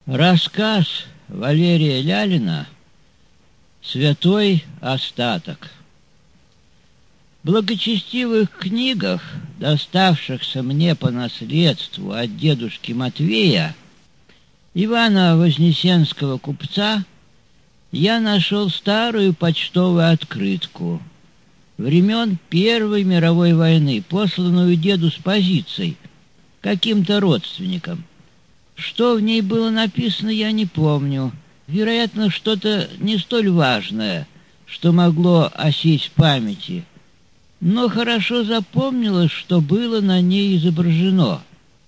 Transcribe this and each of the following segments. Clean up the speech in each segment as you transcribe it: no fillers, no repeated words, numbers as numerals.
Рассказ Валерия Лялина «Святой остаток». В благочестивых книгах, доставшихся мне по наследству от дедушки Матвея, Ивана Вознесенского купца, я нашел старую почтовую открытку времен Первой мировой войны, посланную деду с позиций каким-то родственникам. Что в ней было написано, я не помню. Вероятно, что-то не столь важное, что могло осесть в памяти. Но хорошо запомнилось, что было на ней изображено.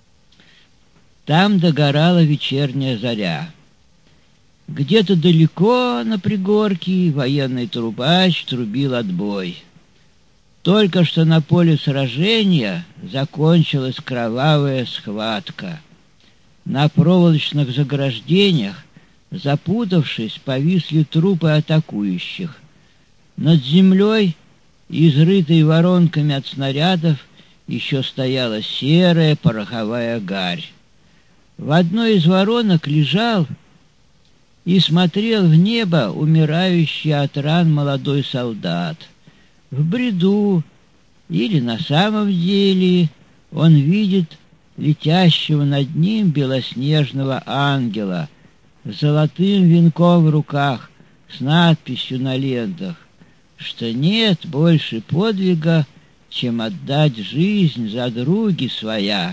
Там догорала вечерняя заря. Где-то далеко на пригорке военный трубач трубил отбой. Только что на поле сражения закончилась кровавая схватка. На проволочных заграждениях, запутавшись, повисли трупы атакующих. Над землей, изрытой воронками от снарядов, еще стояла серая пороховая гарь. В одной из воронок лежал и смотрел в небо умирающий от ран молодой солдат. В бреду или на самом деле он видит летящего над ним белоснежного ангела с золотым венком в руках, с надписью на лентах, что нет больше подвига, чем отдать жизнь за други своя.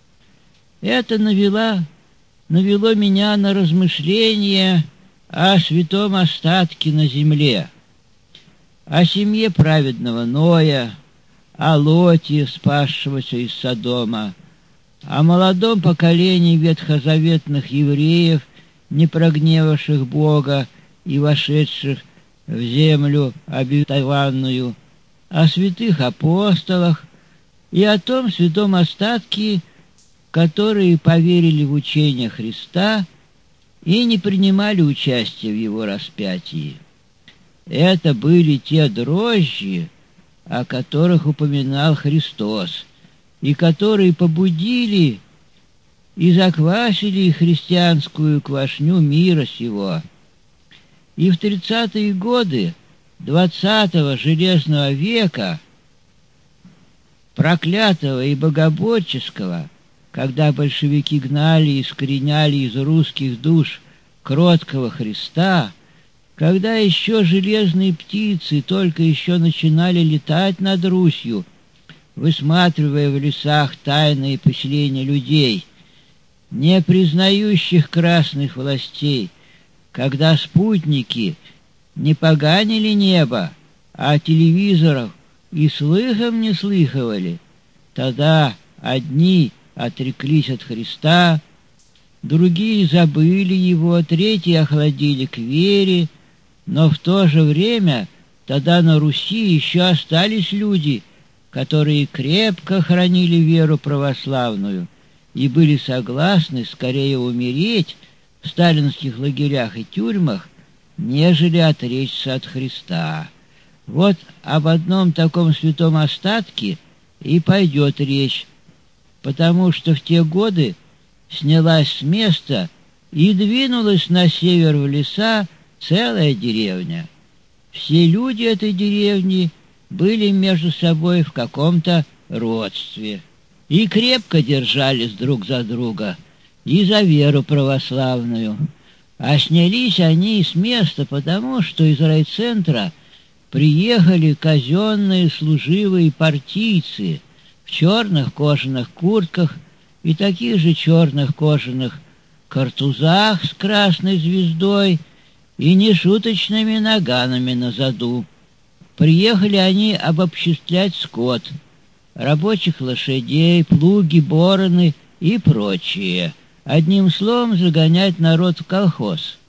Это навело меня на размышления о святом остатке на земле, о семье праведного Ноя, о Лоте, спасшегося из Содома, о молодом поколении ветхозаветных евреев, не прогневавших Бога и вошедших в землю обетованную, о святых апостолах и о том святом остатке, которые поверили в учение Христа и не принимали участия в его распятии. Это были те дрожжи, о которых упоминал Христос, и которые побудили и заквасили христианскую квашню мира сего. И в 30-е годы 20-го железного века, проклятого и богоборческого, когда большевики гнали и искореняли из русских душ кроткого Христа, когда еще железные птицы только еще начинали летать над Русью, высматривая в лесах тайные поселения людей, не признающих красных властей, когда спутники не поганили небо, а телевизоров и слыхом не слыхивали, тогда одни отреклись от Христа, другие забыли его, третьи охладили к вере, но в то же время тогда на Руси еще остались люди, которые крепко хранили веру православную и были согласны скорее умереть в сталинских лагерях и тюрьмах, нежели отречься от Христа. Вот об одном таком святом остатке и пойдет речь, потому что в те годы снялась с места и двинулась на север в леса целая деревня. Все люди этой деревни были между собой в каком-то родстве и крепко держались друг за друга и за веру православную. А снялись они с места, потому что из райцентра приехали казенные служивые партийцы в черных кожаных куртках и таких же черных кожаных картузах с красной звездой и нешуточными наганами на заду. Приехали они обобществлять скот, рабочих лошадей, плуги, бороны и прочее. Одним словом, загонять народ в колхоз.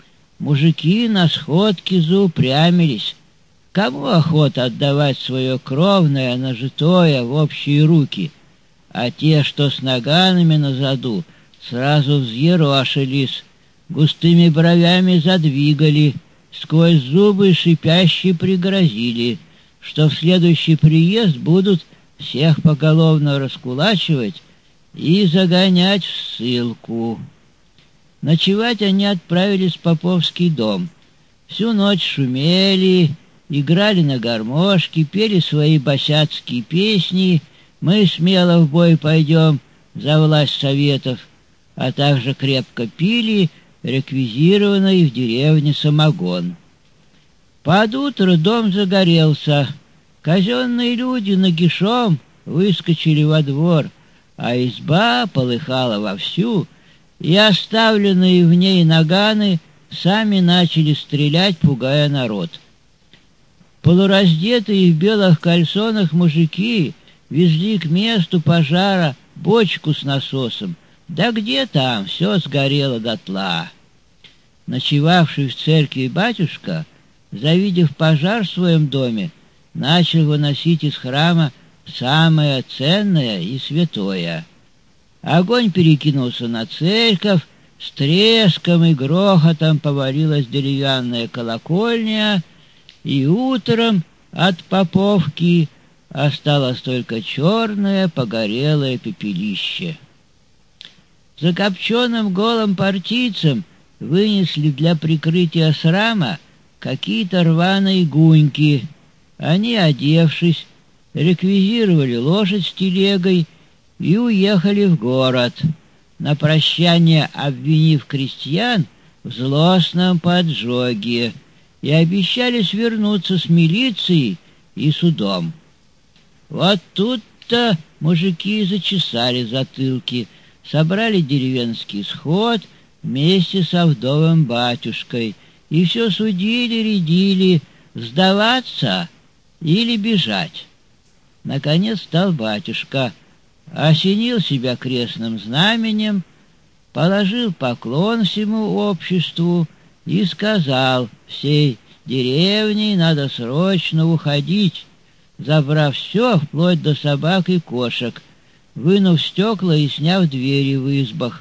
Мужики на сходке заупрямились. Кому охота отдавать свое кровное, нажитое в общие руки? А те, что с наганами на заду, сразу взъерошились, густыми бровями задвигали, сквозь зубы шипяще пригрозили, что в следующий приезд будут всех поголовно раскулачивать и загонять в ссылку. Ночевать они отправились в поповский дом. Всю ночь шумели, играли на гармошке, пели свои босяцкие песни «Мы смело в бой пойдем за власть советов», а также крепко пили реквизированный в деревне самогон. Под утро дом загорелся. Казенные люди нагишом выскочили во двор, а изба полыхала вовсю, и оставленные в ней наганы сами начали стрелять, пугая народ. Полураздетые в белых кальсонах мужики везли к месту пожара бочку с насосом. Да где там, все сгорело дотла. Ночевавший в церкви батюшка, завидев пожар в своем доме, начал выносить из храма самое ценное и святое. Огонь перекинулся на церковь, с треском и грохотом повалилась деревянная колокольня, и утром от поповки осталось только черное погорелое пепелище. Закопченным голым партийцам вынесли для прикрытия срама какие-то рваные гуньки. Они, одевшись, реквизировали лошадь с телегой и уехали в город, на прощание обвинив крестьян в злостном поджоге, и обещались вернуться с милицией и судом. Вот тут-то мужики зачесали затылки, собрали деревенский сход вместе со вдовым батюшкой и все судили-рядили, сдаваться или бежать. Наконец стал батюшка, осенил себя крестным знаменем, положил поклон всему обществу и сказал: всей деревней надо срочно уходить, забрав все, вплоть до собак и кошек, вынув стекла и сняв двери в избах,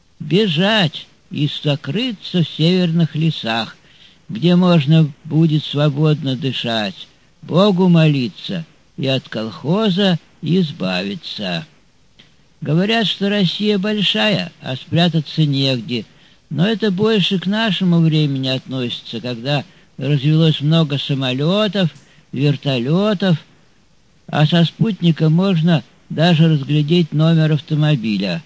бежать и сокрыться в северных лесах, где можно будет свободно дышать, Богу молиться и от колхоза избавиться. Говорят, что Россия большая, а спрятаться негде, но это больше к нашему времени относится, когда развелось много самолетов, вертолетов, а со спутника можно даже разглядеть номер автомобиля.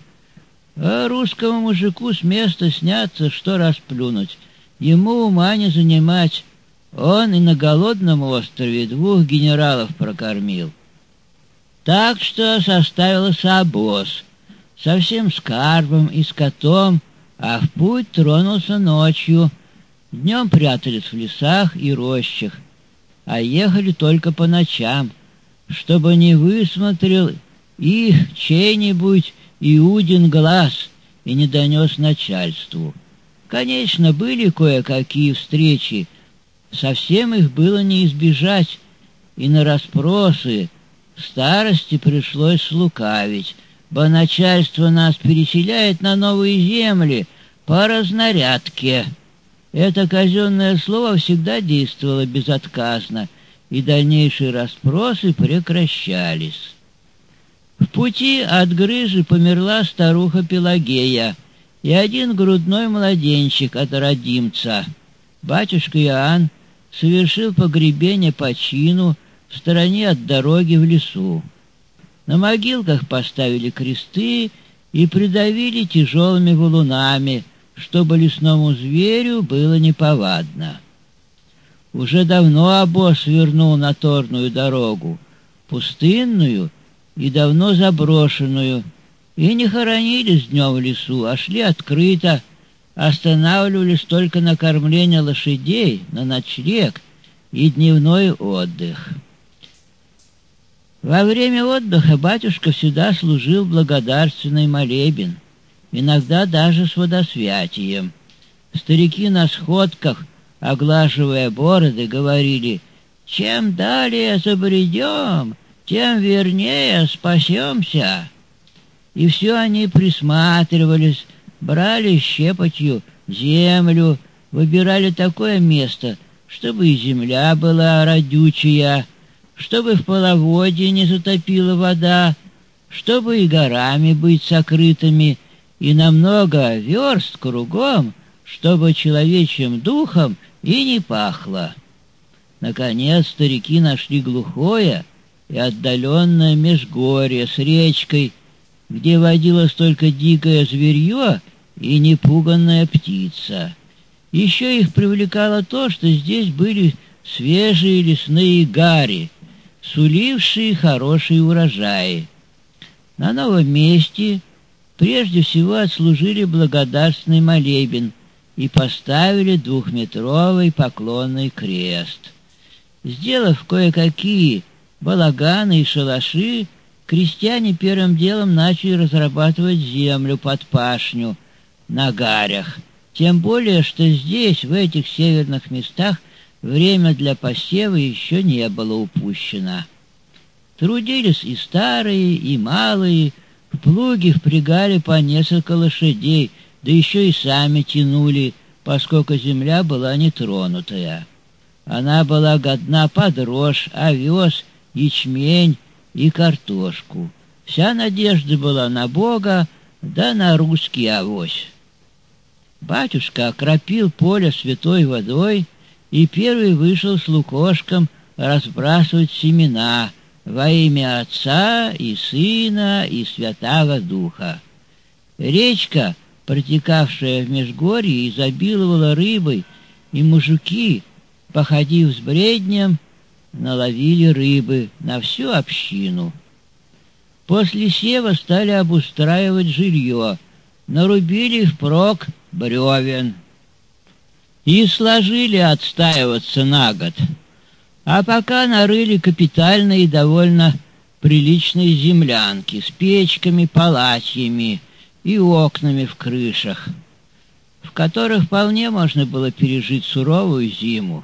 А русскому мужику с места сняться, что расплюнуть. Ему ума не занимать. Он и на голодном острове 2 генералов прокормил. Так что составился обоз со всем скарбом и скотом, а в путь тронулся ночью. Днем прятались в лесах и рощах, а ехали только по ночам, чтобы не высмотрел их чей-нибудь Иудин глаз и не донес начальству. Конечно, были кое-какие встречи, совсем их было не избежать, и на расспросы старости пришлось слукавить, бо начальство нас переселяет на новые земли по разнарядке. Это казенное слово всегда действовало безотказно, и дальнейшие расспросы прекращались. В пути от грыжи померла старуха Пелагея и один грудной младенчик от родимца. Батюшка Иоанн совершил погребение по чину в стороне от дороги в лесу. На могилках поставили кресты и придавили тяжелыми валунами, чтобы лесному зверю было неповадно. Уже давно обоз свернул на торную дорогу, пустынную и давно заброшенную, и не хоронились днем в лесу, а шли открыто, останавливались только на кормление лошадей, на ночлег и дневной отдых. Во время отдыха батюшка всегда служил благодарственный молебен, иногда даже с водосвятием. Старики на сходках, оглаживая бороды, говорили: «Чем далее забредем, тем вернее спасемся». И все они присматривались, брали щепотью землю, выбирали такое место, чтобы и земля была родючая, чтобы в половодье не затопила вода, чтобы и горами быть сокрытыми, и на много верст кругом, чтобы человечьим духом и не пахло. Наконец старики нашли глухое и отдаленное межгорье с речкой, где водилось только дикое зверье и непуганная птица. Еще их привлекало то, что здесь были свежие лесные гари, сулившие хорошие урожаи. На новом месте прежде всего отслужили благодарственный молебен и поставили 2-метровый поклонный крест. Сделав кое-какие балаганы и шалаши, крестьяне первым делом начали разрабатывать землю под пашню на гарях, тем более, что здесь, в этих северных местах, время для посева еще не было упущено. Трудились и старые, и малые, в плуги впрягали по несколько лошадей, да еще и сами тянули, поскольку земля была нетронутая. Она была годна под рожь, овес, ячмень и картошку. Вся надежда была на Бога, да на русский авось. Батюшка окропил поле святой водой и первый вышел с лукошком разбрасывать семена во имя Отца и Сына и Святаго Духа. Речка, протекавшая в межгорье, изобиловала рыбой, и мужики, походив с бреднем, наловили рыбы на всю общину. После сева стали обустраивать жилье, нарубили впрок бревен и сложили отстаиваться на год. А пока нарыли капитальные и довольно приличные землянки с печками, палатьями и окнами в крышах, в которых вполне можно было пережить суровую зиму.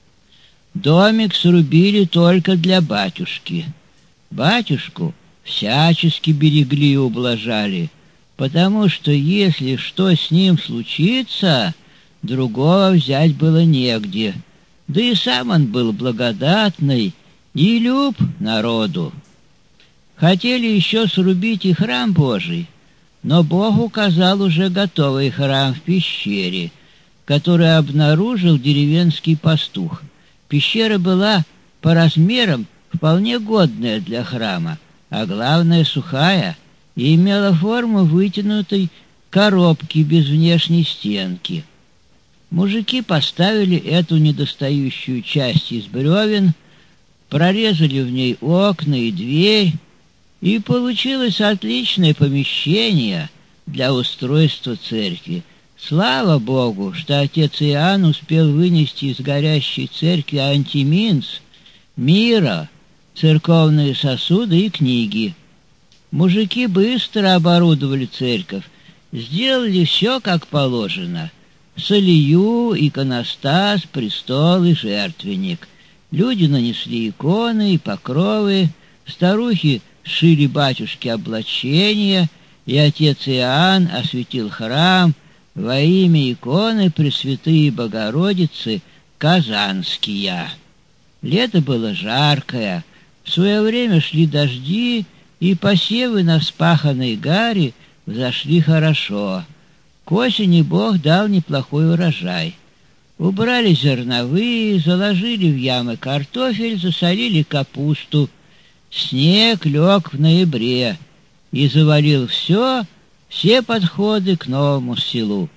Домик срубили только для батюшки. Батюшку всячески берегли и ублажали, потому что если что с ним случится, другого взять было негде. Да и сам он был благодатный и люб народу. Хотели еще срубить и храм Божий, но Бог указал уже готовый храм в пещере, который обнаружил деревенский пастух. Пещера была по размерам вполне годная для храма, а главное сухая, и имела форму вытянутой коробки без внешней стенки. Мужики поставили эту недостающую часть из бревен, прорезали в ней окна и дверь, и получилось отличное помещение для устройства церкви. Слава Богу, что отец Иоанн успел вынести из горящей церкви антиминц, мира, церковные сосуды и книги. Мужики быстро оборудовали церковь, сделали все как положено: солью, иконостас, престол и жертвенник. Люди нанесли иконы и покровы, старухи сшили батюшке облачения, и отец Иоанн осветил храм во имя иконы Пресвятые Богородицы Казанския. Лето было жаркое, в свое время шли дожди, и посевы на вспаханной гаре взошли хорошо. К осени Бог дал неплохой урожай. Убрали зерновые, заложили в ямы картофель, засолили капусту. Снег лег в ноябре и завалил все подходы к новому селу.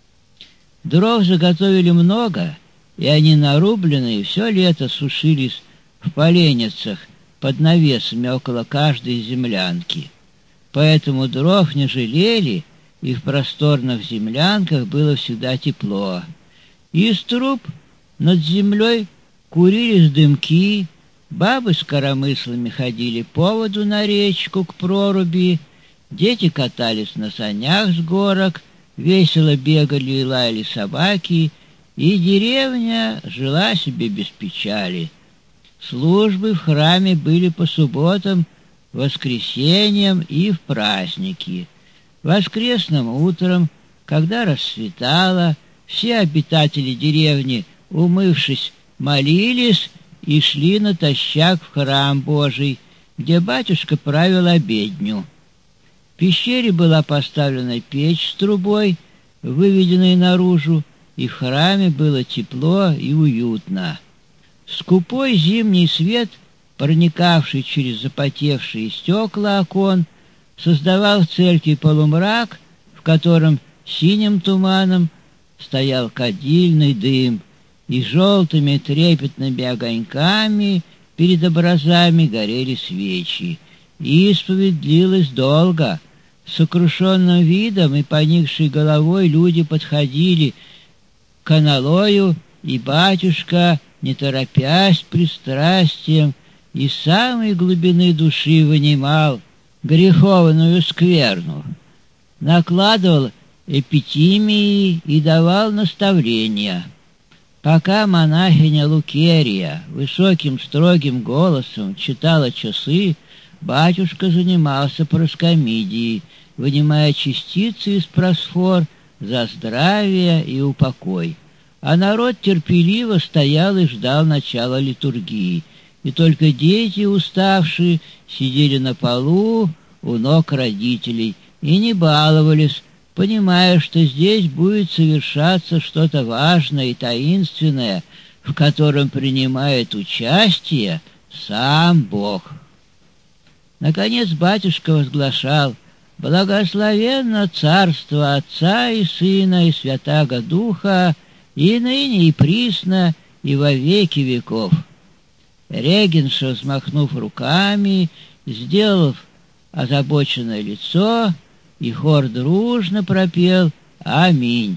Дров заготовили много, и они нарубленные все лето сушились в поленницах под навесами около каждой землянки. Поэтому дров не жалели, и в просторных землянках было всегда тепло. Из труб над землей курились дымки, бабы с коромыслами ходили по воду на речку к проруби, дети катались на санях с горок, весело бегали и лаяли собаки, и деревня жила себе без печали. Службы в храме были по субботам, воскресеньям и в праздники. Воскресным утром, когда рассветало, все обитатели деревни, умывшись, молились и шли натощак в храм Божий, где батюшка правил обедню. пещере была поставлена печь с трубой, выведенной наружу, и в храме было тепло и уютно. Скупой зимний свет, проникавший через запотевшие стекла окон, создавал в церкви полумрак, в котором синим туманом стоял кадильный дым, и желтыми трепетными огоньками перед образами горели свечи. Исповедь длилась долго. С сокрушенным видом и поникшей головой люди подходили к аналою, и батюшка, не торопясь пристрастием, из самой глубины души вынимал греховную скверну, накладывал эпитимии и давал наставления. Пока монахиня Лукерия высоким строгим голосом читала часы, батюшка занимался проскомидией, вынимая частицы из просфор за здравие и упокой. А народ терпеливо стоял и ждал начала литургии, и только дети, уставшие, сидели на полу у ног родителей и не баловались, понимая, что здесь будет совершаться что-то важное и таинственное, в котором принимает участие сам Бог. Наконец батюшка возглашал: «Благословенно царство Отца и Сына и Святаго Духа, и ныне и присно, и во веки веков». Регенша, взмахнув руками, сделав озабоченное лицо, и хор дружно пропел «Аминь».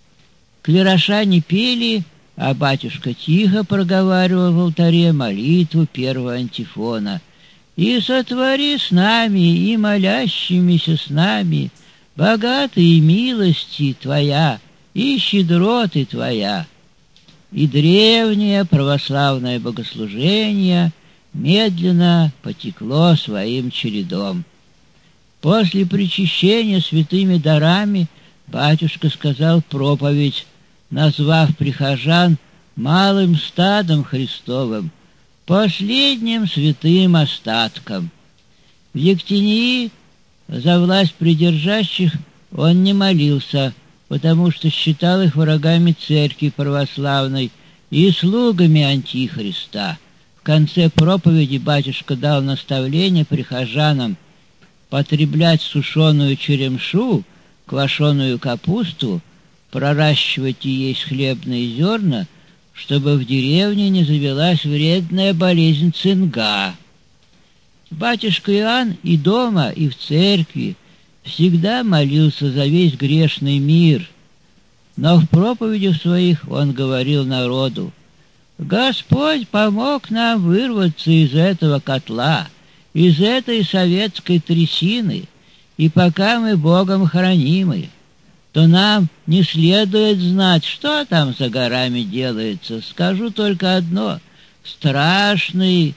Клироша пели, а батюшка тихо проговаривал в алтаре молитву первого антифона: «И сотвори с нами и молящимися с нами богатые милости Твоя и щедроты Твоя». И древнее православное богослужение медленно потекло своим чередом. После причащения святыми дарами батюшка сказал проповедь, назвав прихожан малым стадом Христовым, последним святым остатком. В Ектении за власть придержащих он не молился, потому что считал их врагами церкви православной и слугами Антихриста. В конце проповеди батюшка дал наставление прихожанам потреблять сушеную черемшу, квашеную капусту, проращивать и есть хлебные зерна, чтобы в деревне не завелась вредная болезнь цинга. Батюшка Иоанн и дома, и в церкви всегда молился за весь грешный мир, но в проповедях своих он говорил народу: «Господь помог нам вырваться из этого котла, из этой советской трясины, и пока мы Богом хранимы, то нам не следует знать, что там за горами делается. Скажу только одно: страшные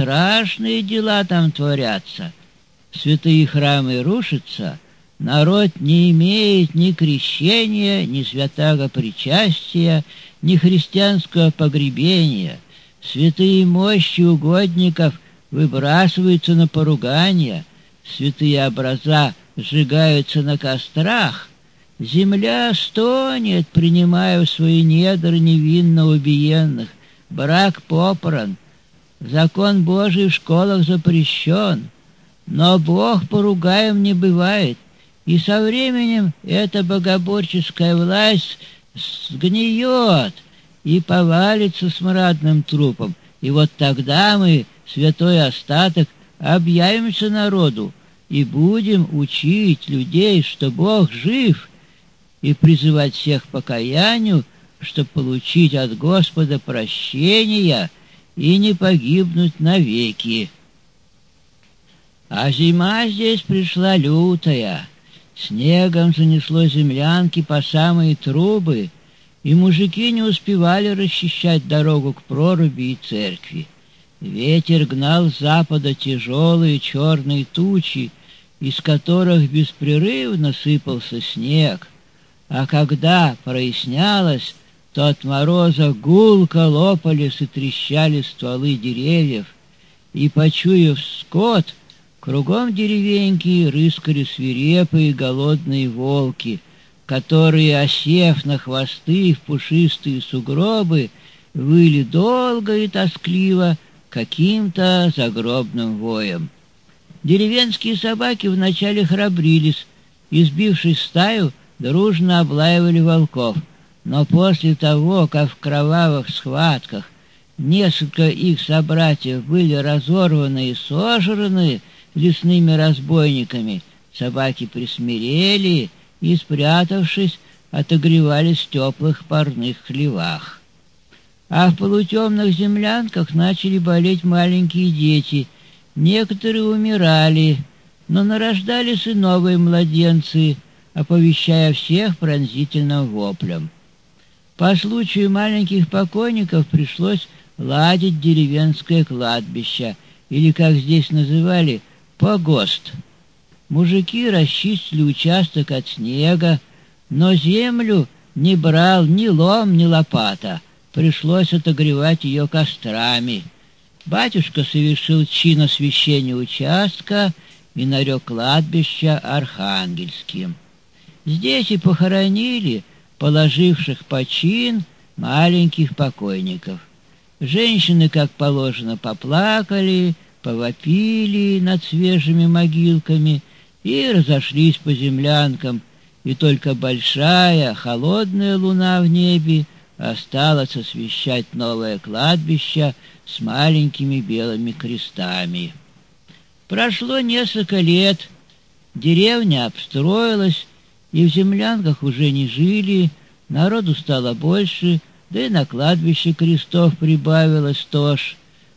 дела там творятся. Святые храмы рушатся, народ не имеет ни крещения, ни святаго причастия, ни христианского погребения. Святые мощи угодников выбрасываются на поругание, святые образа сжигаются на кострах, земля стонет, принимая в свои недра невинно убиенных, брак попран, закон Божий в школах запрещен, но Бог поругаем не бывает, и со временем эта богоборческая власть сгниет и повалится смрадным трупом, и вот тогда мы, святой остаток, объявимся народу и будем учить людей, что Бог жив, и призывать всех к покаянию, чтобы получить от Господа прощения и не погибнуть навеки. А зима здесь пришла лютая. Снегом занесло землянки по самые трубы, и мужики не успевали расчищать дорогу к проруби и церкви. Ветер гнал с запада тяжелые черные тучи, из которых беспрерывно сыпался снег, а когда прояснялось, то от мороза гулко лопались и трещали стволы деревьев, и, почуяв скот, к Кругом деревеньки рыскали свирепые голодные волки, которые, осев на хвосты в пушистые сугробы, выли долго и тоскливо каким-то загробным воем. Деревенские собаки вначале храбрились и, сбившись в стаю, дружно облаивали волков, но после того, как в кровавых схватках несколько их собратьев были разорваны и сожраны лесными разбойниками, собаки присмирели и, спрятавшись, отогревались в теплых парных хлевах. А в полутемных землянках начали болеть маленькие дети. Некоторые умирали, но нарождались и новые младенцы, оповещая всех пронзительным воплем. По случаю маленьких покойников пришлось ладить деревенское кладбище, или, как здесь называли, погост. Мужики расчистили участок от снега, но землю не брал ни лом, ни лопата. Пришлось отогревать ее кострами. Батюшка совершил чин освящения участка и нарек кладбище Архангельским. Здесь и похоронили положивших почин маленьких покойников. Женщины, как положено, поплакали, повопили над свежими могилками и разошлись по землянкам, и только большая холодная луна в небе осталась освещать новое кладбище с маленькими белыми крестами. Прошло несколько лет, деревня обстроилась, и в землянках уже не жили, народу стало больше, да и на кладбище крестов прибавилось тоже.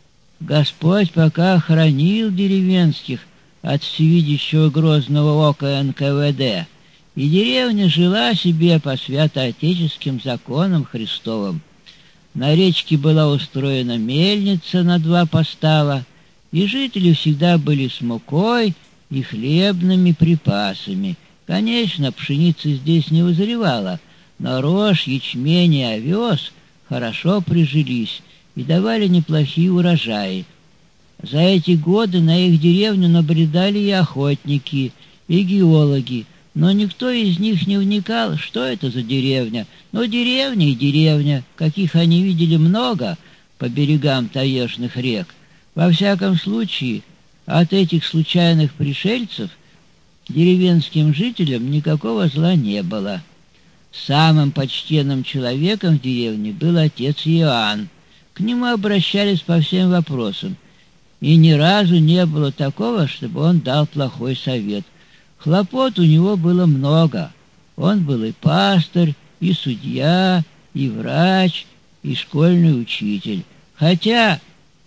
Господь пока хранил деревенских от всевидящего грозного ока НКВД, и деревня жила себе по святоотеческим законам Христовым. На речке была устроена мельница на 2 постава, и жители всегда были с мукой и хлебными припасами. Конечно, пшеницы здесь не вызревала, но рожь, ячмень и овес хорошо прижились и давали неплохие урожаи. За эти годы на их деревню набредали и охотники, и геологи, но никто из них не вникал, что это за деревня. Но деревня и деревня, каких они видели много по берегам таежных рек. Во всяком случае, от этих случайных пришельцев деревенским жителям никакого зла не было. Самым почтенным человеком в деревне был отец Иоанн. К нему обращались по всем вопросам, и ни разу не было такого, чтобы он дал плохой совет. Хлопот у него было много. Он был и пастырь, и судья, и врач, и школьный учитель. Хотя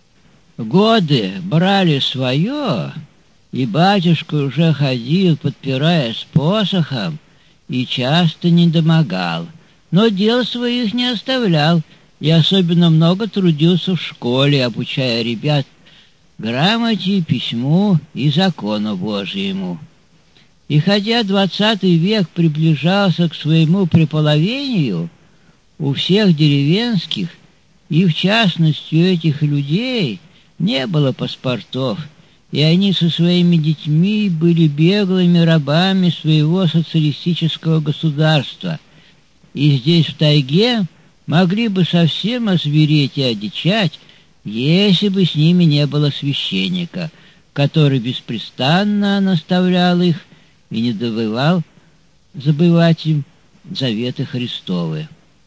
годы брали свое, и батюшка уже ходил, подпираясь посохом, и часто недомогал, но дел своих не оставлял, и особенно много трудился в школе, обучая ребят грамоте, письму и закону Божьему. И хотя 20 век приближался к своему преполовению, у всех деревенских, и в частности у этих людей, не было паспортов, и они со своими детьми были беглыми рабами своего социалистического государства, и здесь, в тайге, могли бы совсем озвереть и одичать, если бы с ними не было священника, который беспрестанно наставлял их и не давал забывать им заветы Христовы.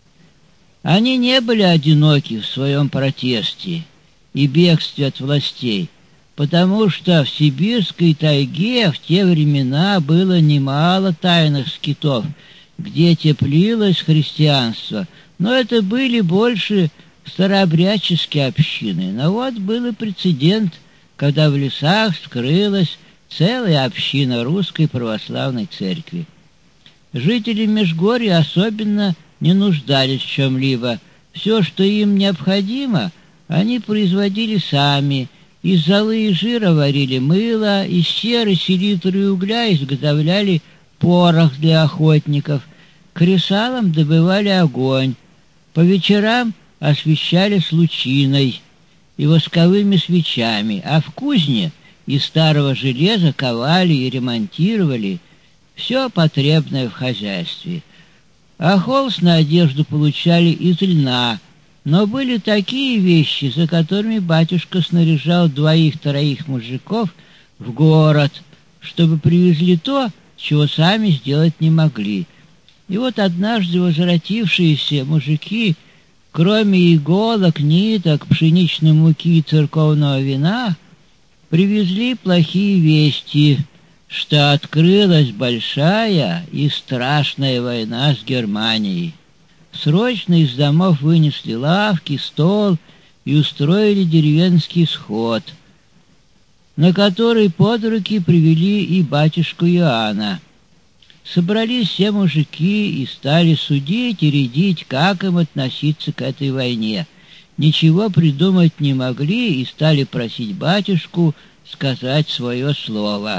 Они не были одиноки в своем протесте и бегстве от властей, потому что в сибирской тайге в те времена было немало тайных скитов, где теплилось христианство, но это были больше старообрядческие общины. Но вот был и прецедент, когда в лесах скрылась целая община русской православной церкви. Жители Межгорья особенно не нуждались в чем-либо. Все, что им необходимо, они производили сами. Из золы и жира варили мыло, из серы, селитры и угля изготовляли порох для охотников, кресалом добывали огонь, по вечерам освещали с лучиной и восковыми свечами, а в кузне из старого железа ковали и ремонтировали все потребное в хозяйстве. А холст на одежду получали из льна, но были такие вещи, за которыми батюшка снаряжал 2-3 мужиков в город, чтобы привезли то, чего сами сделать не могли. И вот однажды возвратившиеся мужики, кроме иголок, ниток, пшеничной муки и церковного вина, привезли плохие вести, что открылась большая и страшная война с Германией. Срочно из домов вынесли лавки, стол и устроили деревенский сход, на который под руки привели и батюшку Иоанна. Собрались все мужики и стали судить и рядить, как им относиться к этой войне. Ничего придумать не могли и стали просить батюшку сказать свое слово.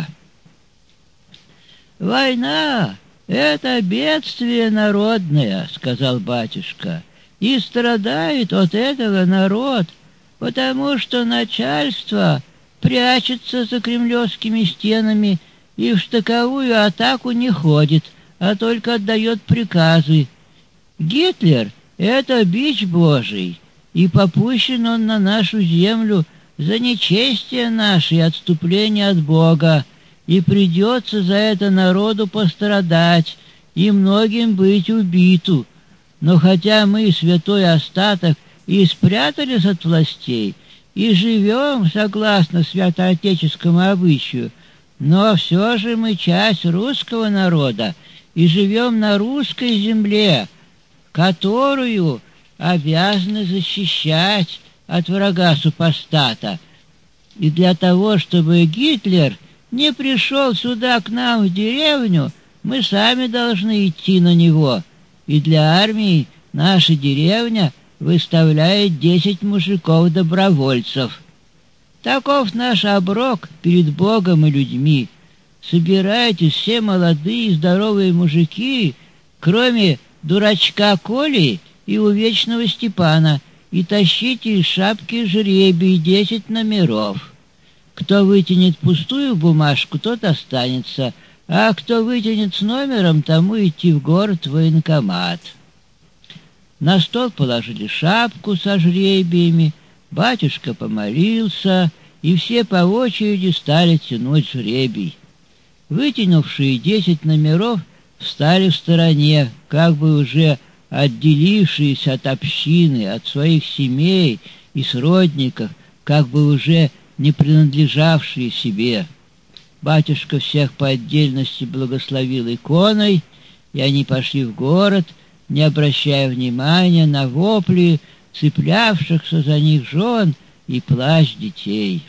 «Война — это бедствие народное, — сказал батюшка, — и страдает от этого народ, потому что начальство прячется за кремлевскими стенами и в штыковую атаку не ходит, а только отдает приказы. Гитлер — это бич Божий, и попущен он на нашу землю за нечестие наше и отступление от Бога, и придется за это народу пострадать и многим быть убиту. Но хотя мы, святой остаток, и спрятались от властей, и живем согласно святоотеческому обычаю, но все же мы часть русского народа и живем на русской земле, которую обязаны защищать от врага супостата. И для того, чтобы Гитлер не пришел сюда к нам в деревню, мы сами должны идти на него. И для армии наша деревня выставляет 10 мужиков-добровольцев. Таков наш оброк перед Богом и людьми. Собирайтесь все молодые и здоровые мужики, кроме дурачка Коли и увечного Степана, и тащите из шапки жребий 10 номеров. Кто вытянет пустую бумажку, тот останется, а кто вытянет с номером, тому идти в город в военкомат». На стол положили шапку со жребиями, батюшка помолился, и все по очереди стали тянуть жребий. Вытянувшие 10 номеров встали в стороне, как бы уже отделившиеся от общины, от своих семей и сродников, как бы уже не принадлежавшие себе. Батюшка всех по отдельности благословил иконой, и они пошли в город, не обращая внимания на вопли цеплявшихся за них жен и плач детей.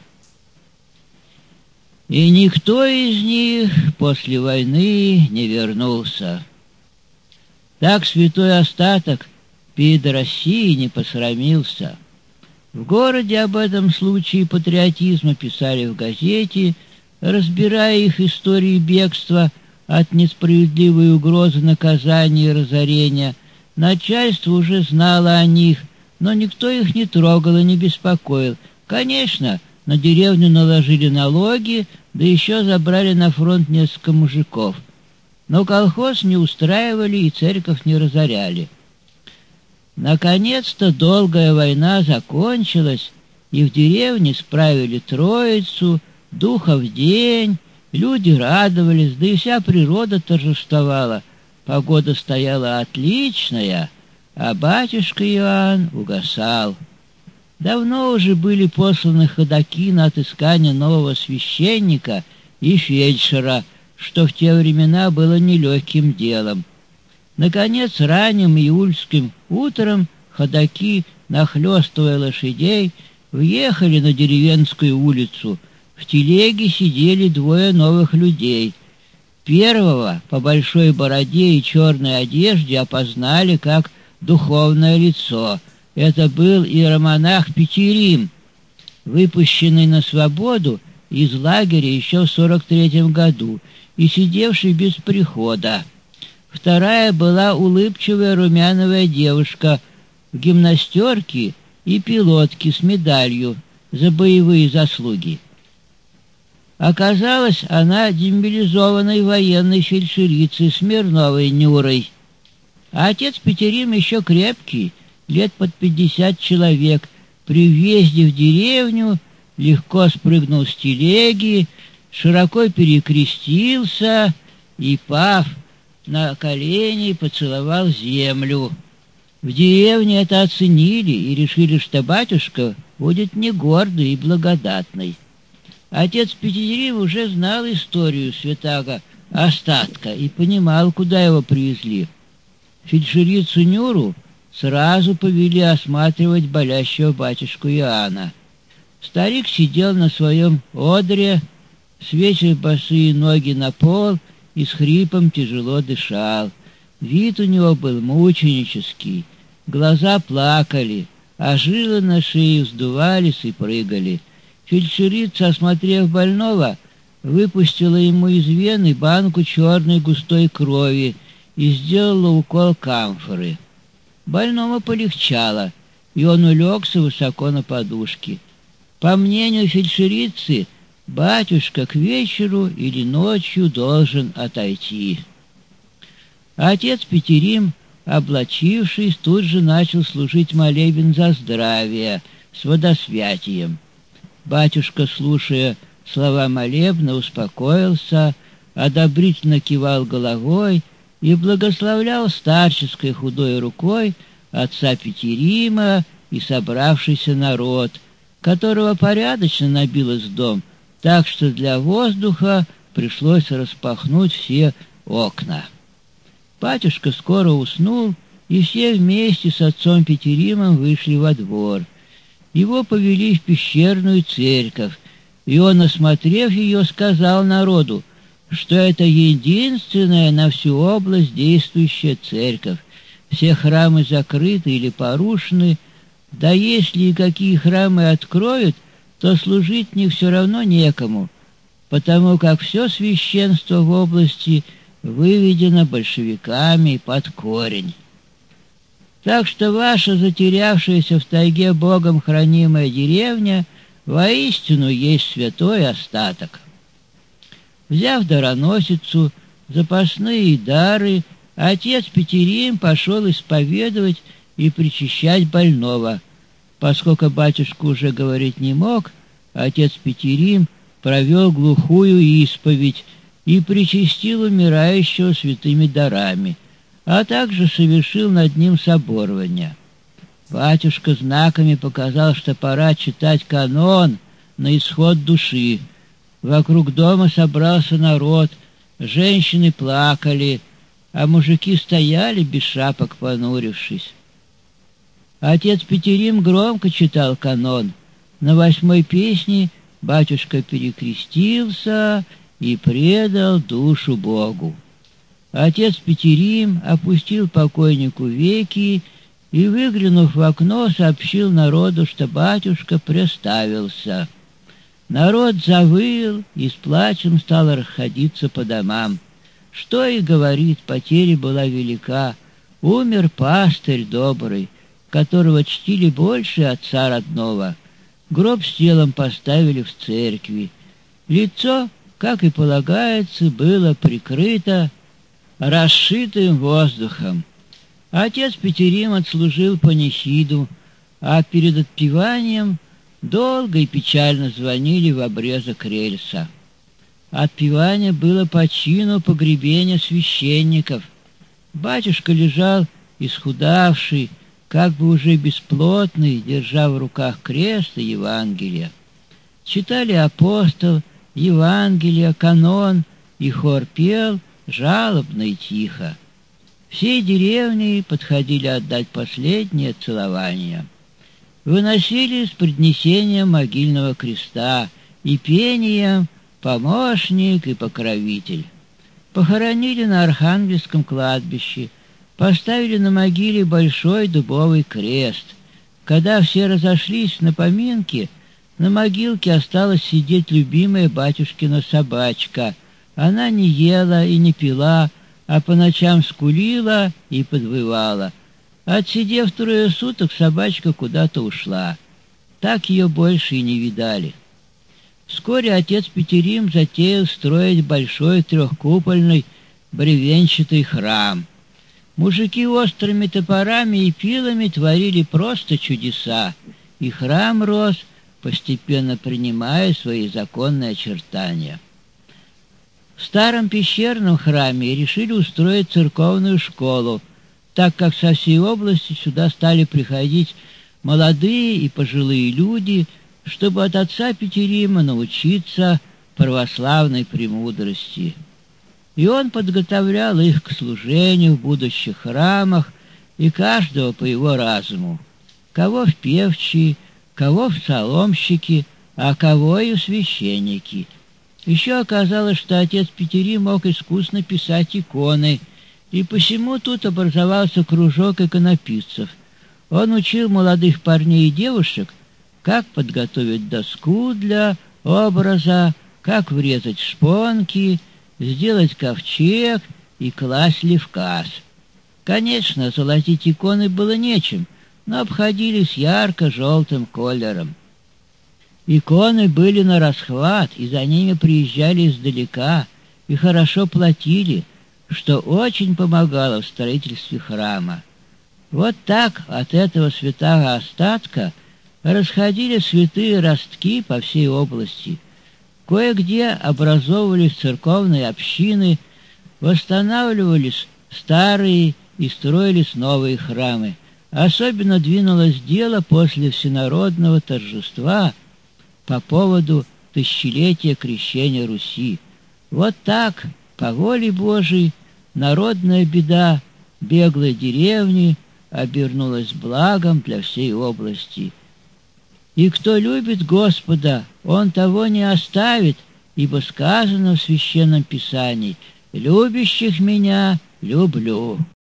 И никто из них после войны не вернулся. Так святой остаток перед Россией не посрамился. В городе об этом случае патриотизма писали в газете, разбирая их истории бегства от несправедливой угрозы наказания и разорения. Начальство уже знало о них, но никто их не трогал и не беспокоил. Конечно, на деревню наложили налоги, да еще забрали на фронт несколько мужиков. Но колхоз не устраивали и церковь не разоряли. Наконец-то долгая война закончилась, и в деревне справили Троицу, Духов день, люди радовались, да и вся природа торжествовала. Погода стояла отличная, а батюшка Иоанн угасал. Давно уже были посланы ходаки на отыскание нового священника и фельдшера, что в те времена было нелегким делом. Наконец, ранним июльским утром ходаки, нахлёстывая лошадей, въехали на деревенскую улицу. В телеге сидели 2 новых людей. Первого по большой бороде и черной одежде опознали как духовное лицо. Это был иеромонах Петерим, выпущенный на свободу из лагеря еще в 43 году и сидевший без прихода. Вторая была улыбчивая румяновая девушка в гимнастерке и пилотке с медалью за боевые заслуги. Оказалось, она демобилизованной военной фельдшерицей Смирновой Нюрой. А отец Петерим еще крепкий, лет под 50 человек, при въезде в деревню легко спрыгнул с телеги, широко перекрестился и, пав на колени, поцеловал землю. В деревне это оценили и решили, что батюшка будет не гордый и благодатный. Отец Петерим уже знал историю святаго Остатка и понимал, куда его привезли. Фельдшерицу Нюру сразу повели осматривать болящего батюшку Иоанна. Старик сидел на своем одре, свесив босые ноги на пол и с хрипом тяжело дышал. Вид у него был мученический, глаза плакали, а жилы на шее вздувались и прыгали. Фельдшерица, осмотрев больного, выпустила ему из вены банку черной густой крови и сделала укол камфоры. Больному полегчало, и он улегся высоко на подушке. По мнению фельдшерицы, батюшка к вечеру или ночью должен отойти. Отец Петерим, облачившись, тут же начал служить молебен за здравие с водосвятием. Батюшка, слушая слова молебна, успокоился, одобрительно кивал головой и благословлял старческой худой рукой отца Петерима и собравшийся народ, которого порядочно набилось в дом, так что для воздуха пришлось распахнуть все окна. Батюшка скоро уснул, и все вместе с отцом Петеримом вышли во двор. Его повели в пещерную церковь, и он, осмотрев ее, сказал народу, что это единственная на всю область действующая церковь. Все храмы закрыты или порушены, да если и какие храмы откроют, то служить в них все равно некому, потому как все священство в области выведено большевиками под корень. Так что ваша затерявшаяся в тайге Богом хранимая деревня воистину есть святой Остаток. Взяв дароносицу, запасные дары, отец Петерим пошел исповедовать и причащать больного. Поскольку батюшка уже говорить не мог, отец Петерим провел глухую исповедь и причастил умирающего святыми дарами, а также совершил над ним соборование. Батюшка знаками показал, что пора читать канон на исход души. Вокруг дома собрался народ, женщины плакали, а мужики стояли без шапок, понурившись. Отец Петерим громко читал канон. На 8-й песне батюшка перекрестился и предал душу Богу. Отец Петерим опустил покойнику веки и, выглянув в окно, сообщил народу, что батюшка приставился. Народ завыл и с плачем стал расходиться по домам. Что и говорить, потеря была велика. Умер пастырь добрый, которого чтили больше отца родного. Гроб с телом поставили в церкви. Лицо, как и полагается, было прикрыто расшитым воздухом. Отец Петерим отслужил панихиду, а перед отпеванием долго и печально звонили в обрезок рельса. Отпевание было по чину погребения священников. Батюшка лежал исхудавший, как бы уже бесплотный, держа в руках крест и Евангелие. Читали апостол, Евангелие, канон, и хор пел жалобно и тихо. Все деревни подходили отдать последнее целование. Выносили с преднесением могильного креста и пением «Помощник и покровитель». Похоронили на Архангельском кладбище, поставили на могиле большой дубовый крест. Когда все разошлись на поминки, на могилке осталась сидеть любимая батюшкина собачка. Она не ела и не пила, а по ночам скулила и подвывала. Отсидев 3 суток, собачка куда-то ушла. Так ее больше и не видали. Вскоре отец Петерим затеял строить большой трехкупольный бревенчатый храм. Мужики острыми топорами и пилами творили просто чудеса, и храм рос, постепенно принимая свои законные очертания. В старом пещерном храме решили устроить церковную школу, так как со всей области сюда стали приходить молодые и пожилые люди, чтобы от отца Петерима научиться православной премудрости. И он подготовлял их к служению в будущих храмах, и каждого по его разуму. Кого в певчие, кого в псаломщики, а кого и в священники. Еще оказалось, что отец Петерим мог искусно писать иконы, и посему тут образовался кружок иконописцев. Он учил молодых парней и девушек, как подготовить доску для образа, как врезать шпонки, сделать ковчег и класть левказ. Конечно, золотить иконы было нечем, но обходились ярко-желтым колером. Иконы были на расхват, и за ними приезжали издалека и хорошо платили, что очень помогало в строительстве храма. Вот так от этого святого остатка расходили святые ростки по всей области. Кое-где образовывались церковные общины, восстанавливались старые и строились новые храмы. Особенно двинулось дело после всенародного торжества по поводу тысячелетия крещения Руси. Вот так, по воле Божией, народная беда беглой деревни обернулась благом для всей области. И кто любит Господа, он того не оставит, ибо сказано в Священном Писании: «Любящих меня люблю».